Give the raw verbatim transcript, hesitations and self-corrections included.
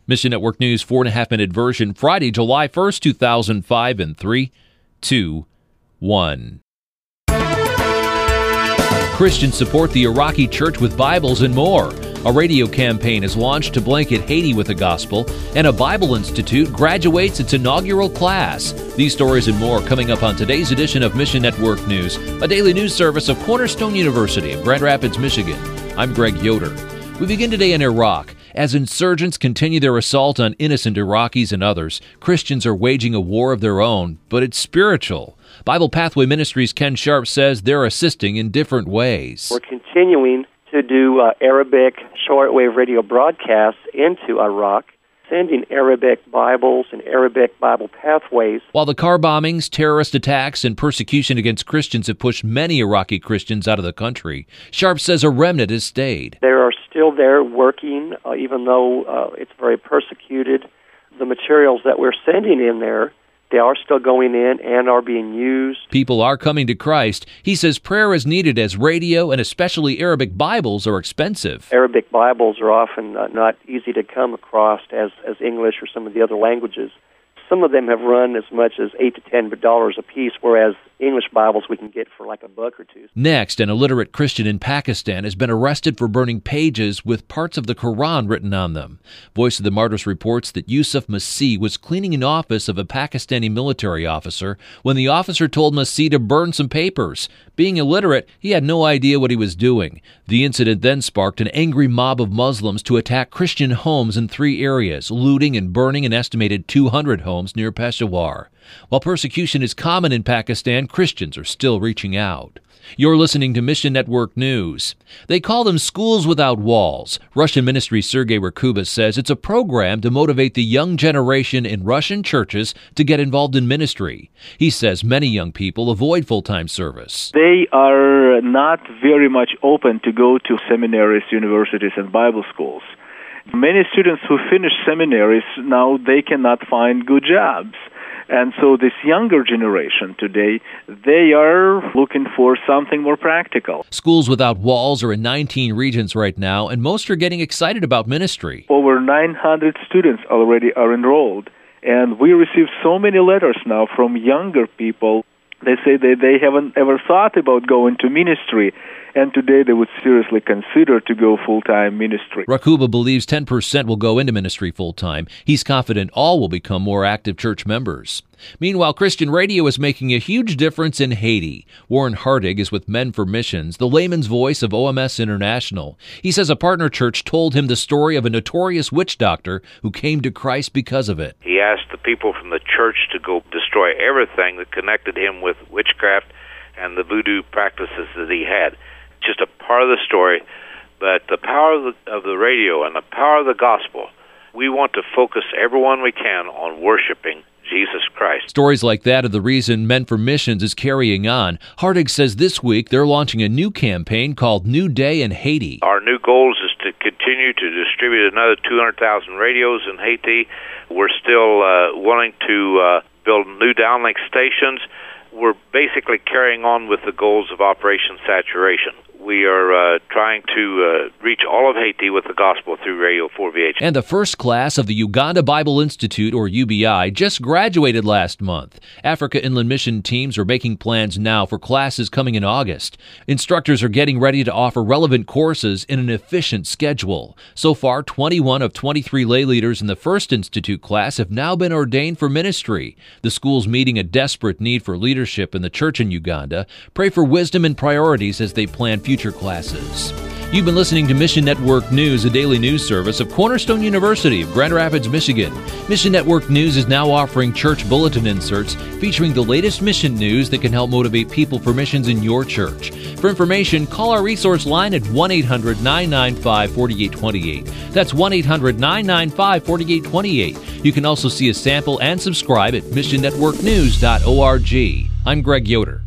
Mission Network News, four and a half minute version, Friday, July first, two thousand five, in three, two, one. Christians support the Iraqi church with Bibles and more. A radio campaign is launched to blanket Haiti with the gospel, and a Bible Institute graduates its inaugural class. These stories and more coming up on today's edition of Mission Network News, a daily news service of Cornerstone University in Grand Rapids, Michigan. I'm Greg Yoder. We begin today in Iraq. As insurgents continue their assault on innocent Iraqis and others, Christians are waging a war of their own, but it's spiritual. Bible Pathway Ministries' Ken Sharp says they're assisting in different ways. We're continuing to do uh, Arabic shortwave radio broadcasts into Iraq, sending Arabic Bibles and Arabic Bible pathways. While the car bombings, terrorist attacks, and persecution against Christians have pushed many Iraqi Christians out of the country, Sharp says a remnant has stayed. They are still there working, uh, even though uh, it's very persecuted. The materials that we're sending in there, they are still going in and are being used. People are coming to Christ. He says prayer is needed as radio and especially Arabic Bibles are expensive. Arabic Bibles are often uh, not easy to come across as, as English or some of the other languages. Some of them have run as much as eight to ten dollars a piece, whereas English Bibles we can get for like a buck or two. Next, an illiterate Christian in Pakistan has been arrested for burning pages with parts of the Quran written on them. Voice of the Martyrs reports that Yusuf Masih was cleaning an office of a Pakistani military officer when the officer told Masih to burn some papers. Being illiterate, he had no idea what he was doing. The incident then sparked an angry mob of Muslims to attack Christian homes in three areas, looting and burning an estimated two hundred homes near Peshawar. While persecution is common in Pakistan, Christians are still reaching out. You're listening to Mission Network News. They call them Schools Without Walls. Russian ministry Sergei Rakubas says it's a program to motivate the young generation in Russian churches to get involved in ministry. He says many young people avoid full-time service. They are not very much open to go to seminaries, universities, and Bible schools. Many students who finish seminaries now, they cannot find good jobs. And so this younger generation today, they are looking for something more practical. Schools Without Walls are in nineteen regions right now, and most are getting excited about ministry. Over nine hundred students already are enrolled, and we receive so many letters now from younger people. They say that they haven't ever thought about going to ministry, and today they would seriously consider to go full-time ministry. Rakuba believes ten percent will go into ministry full-time. He's confident all will become more active church members. Meanwhile, Christian radio is making a huge difference in Haiti. Warren Hardig is with Men for Missions, the layman's voice of O M S International. He says a partner church told him the story of a notorious witch doctor who came to Christ because of it. He asked the people from the church to go destroy everything that connected him with witchcraft and the voodoo practices that he had. Just a part of the story, but the power of the, of the radio and the power of the gospel, we want to focus everyone we can on worshiping Jesus Christ. Stories like that are the reason Men for Missions is carrying on. Hardig says this week they're launching a new campaign called New Day in Haiti. Our new goal is to continue to distribute another two hundred thousand radios in Haiti. We're still uh, wanting to uh, build new downlink stations. We're basically carrying on with the goals of Operation Saturation. We are uh, trying to uh, reach all of Haiti with the gospel through Radio four V H. And the first class of the Uganda Bible Institute, or U B I, just graduated last month. Africa Inland Mission teams are making plans now for classes coming in August. Instructors are getting ready to offer relevant courses in an efficient schedule. So far, twenty-one of twenty-three lay leaders in the first institute class have now been ordained for ministry. The school's meeting a desperate need for leadership in the church in Uganda. Pray for wisdom and priorities as they plan future future classes. You've been listening to Mission Network News, a daily news service of Cornerstone University of Grand Rapids, Michigan. Mission Network News is now offering church bulletin inserts featuring the latest mission news that can help motivate people for missions in your church. For information, call our resource line at one eight hundred nine nine five four eight two eight. That's one eight hundred nine nine five four eight two eight. You can also see a sample and subscribe at mission network news dot org. I'm Greg Yoder.